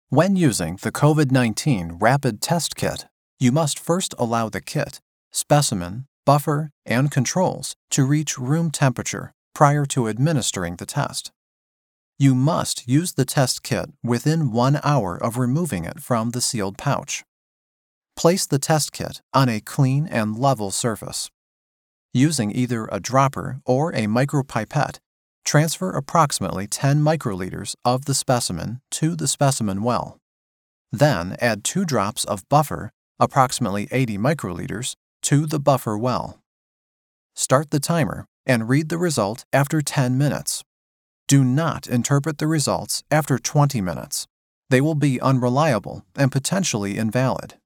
When using the COVID-19 Rapid Test Kit, you must first allow the kit, specimen, buffer, and controls to reach room temperature prior to administering the test. You must use the test kit within 1 hour of removing it from the sealed pouch. Place the test kit on a clean and level surface. Using either a dropper or a micropipette, transfer approximately 10 microliters of the specimen to the specimen well. Then add 2 drops of buffer, approximately 80 microliters, to the buffer well. Start the timer and read the result after 10 minutes. Do not interpret the results after 20 minutes. They will be unreliable and potentially invalid.